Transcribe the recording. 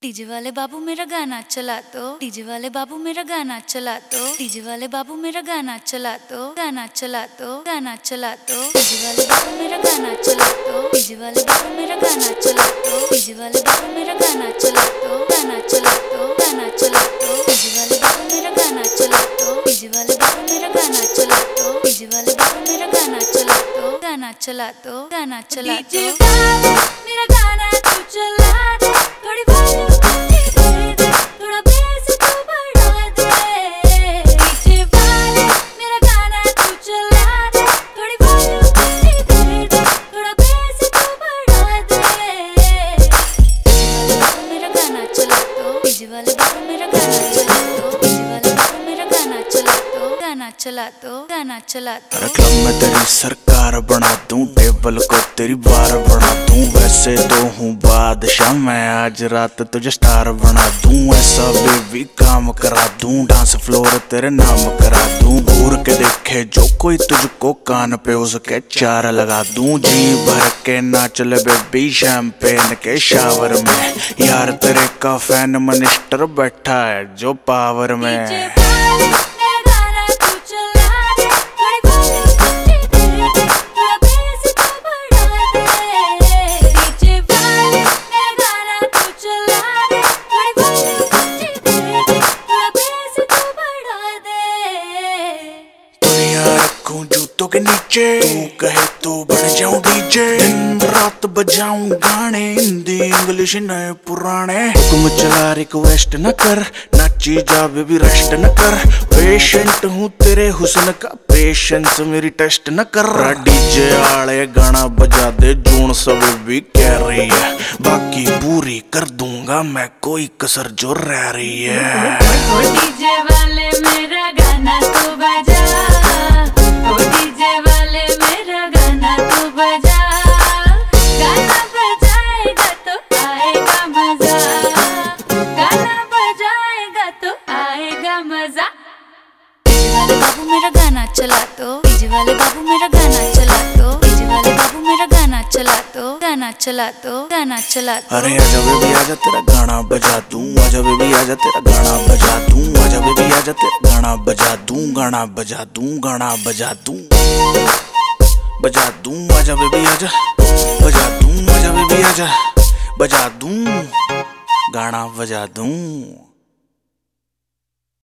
DJ वाले बाबू मेरा गाना चला दो, डीजे वाले बाबू मेरा गाना चला दो, डीजे वाले बाबू मेरा गाना चला दो, गाना चला दो, गाना चला दो, डीजे वाले बाबू मेरा गाना चला दो, डीजे वाले बाबू मेरा गाना चला दो, डीजे वाले बाबू मेरा गाना चला दो, गाना चला दो, गाना चला दो, डीजे वाले बाबू मेरा गाना चला दो, डीजे वाले बाबू मेरा गाना चला दो, डीजे वाले बाबू मेरा गाना चला दो, गाना चला दो, गाना चला दो, मेरा गाना तू चला दे, थोड़ी वॉल्यूम दे दे, थोड़ा बेस तू बढ़ा दे, डीजे वाले मेरा गाना तू चला दे, थोड़ी वॉल्यूम दे दे, थोड़ा बेस तू बढ़ा दे, मेरा गाना चला दो, डीजे वाले बाबू मेरा गाना चला दो, डीजे वाले बाबू मेरा गाना चला दो, गाना चला दो, गाना चला दो। क्लब में तेरी सरकार बना दूं, टेबल को तेरी बार बना दूं, वैसे तो हूँ बादशाह मैं, आज रात तुझे स्टार बना दूं, ऐसा बेबी काम करा दूं, डांस फ्लोर तेरे नाम करा दूं, घूर के देखे जो कोई तुझको कान पे उसके चार लगा दूं, जी भर के नाच ले बेबी शैंपेन के शावर में, यार तेरे का फैन मिनिस्टर बैठा है जो पावर में। जूतों के नीचे तू कहे तो बन जाऊं डीजे, दिन रात बजाऊं गाने, हिंदी इंग्लिश नए पुराने, हुक्म चला रिक्वेस्ट न कर, नाची जा बेबी रेस्ट न कर, पेशेंट हूँ तेरे हुस्न का, पेशेंस मेरी टेस्ट न कर, डीजे आले गाना बजा दे, जून सब भी कह रही है, बाकी पूरी कर दूंगा मैं कोई कसर जो रह रही है। डीजे वाले मेरा गाना तू बजा, डीजे वाले मेरा गाना तू बजा, गाना बजाएगा तो आएगा मजा, गाना बजाएगा तो आएगा मजा, डीजे वाले बाबू मेरा गाना चला दो, डीजे वाले बाबू मेरा गाना चला दो, डीजे वाले बाबू मेरा गाना चला दो, गाना चला दो, गाना चला दो। अरे आजा बेबी आजा तेरा गाना बजा दूं, आजा बेबी आजा तेरा गाना बजा दूं, आजा बेबी आजा तेरा गाना बजा दूं, गाना बजा दूं, गाना बजा दूं, बजा दूं, आजा बेबी आजा बजा दूं, आजा बेबी आजा बजा दूं, गाना बजा दूं।